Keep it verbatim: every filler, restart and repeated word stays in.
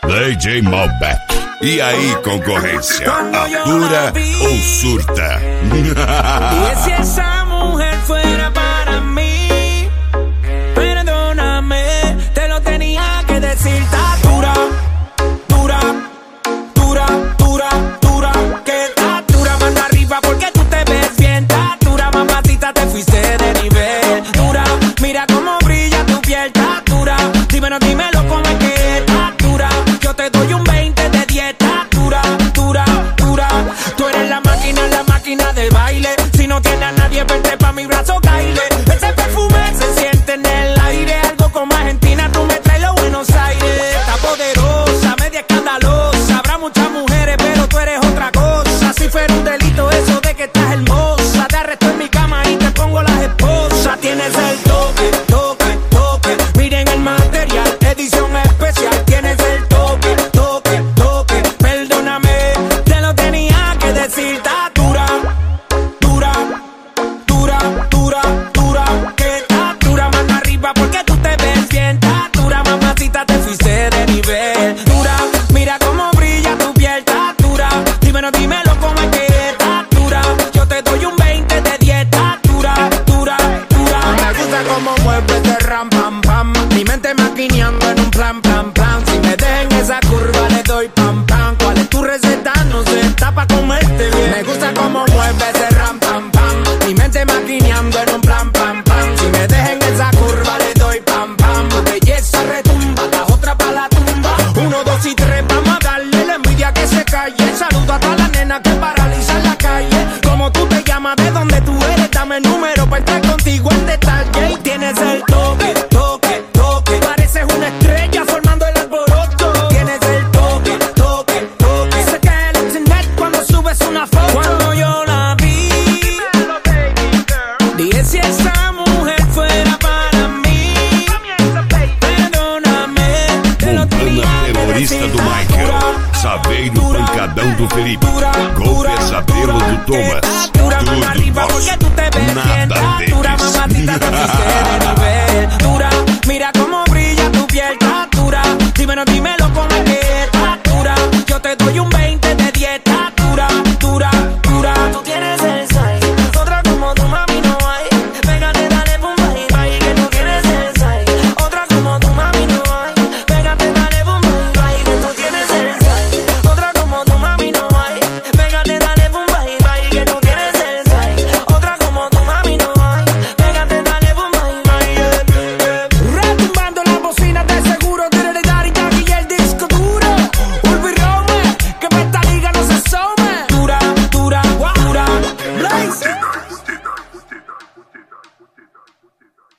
D J Malbec. E aí, concorrência, atura ou surta? Y si esa mujer fuera para mí, perdóname, te lo tenía que decir. Está dura, dura, dura, dura, dura, que está dura, manda arriba porque tú te ves bien. Está dura, mamacita, te fuiste de nivel. Dura, mira cómo brilla tu piel. Está dura, dímelo, dímelo cómo es que está dura. Yo te doy un veinte de dieta. Dura, dura, dura. Tú eres la máquina, la máquina del baile. Si no tienes a nadie, vente pa' mi brazo, caile. Ese perfume se siente en el aire. Algo como Argentina, tú me traes los Buenos Aires. Está poderosa, media escandalosa. Habrá muchas mujeres, pero tú eres otra cosa. Si fuera un delito eso de que estás hermosa, te arresto en mi cama y te pongo las esposas. Tienes el toque, toque, toque. Miren el material, edición especial. Tienes el toque, toque, toque. Perdóname, te lo tenía que decir. Está dura, dura, dura, dura, dura. Que está dura, mano arriba porque tú te ves bien. Está dura, mamacita, te fuiste de nivel. Dura, mira cómo brilla tu piel. Está dura, dímelo, dímelo cómo es que está dura. Yo te doy un veinte de dieta. Dura, dura, dura. Me gusta cómo mueves de ram, pam, pam. Mi mente maquineando en un plan, plan, plan. Si me dejen esa curva le doy pam, pam. ¿Cuál es tu receta? No sé, está pa' comerte bien. Me gusta cómo mueves de ram, pam, pam. Mi mente maquineando en un plan, pam, pam. Si me dejen esa curva le doy pam, pam. Tu belleza retumba, la otra pa' la tumba. Uno, dos y tres, vamos a darle la envidia que se calle. Saludo a todas las nenas que paralizan la calle. Como tú te llamas, de dónde tú eres, dame el número pa' entrar contigo en detalle. Y tienes el toque, toque, toque. Pareces una estrella formando el alboroto. Tienes el toque, toque, toque. Se cae el internet cuando subes una foto. Cuando yo la vi, dije si esa mujer fuera para mí, perdóname, te lo tenía que Terrorista decir. do Michael, Saveiro Pancadão do Felipe, Golpe Sabelo do Thomas. Dura, mano arriba porque tú te ves bien. Nada Dura, mamacita, te fuiste de nivel. Dura, mira cómo brilla tu piel. Está dura, dímelo, dímelo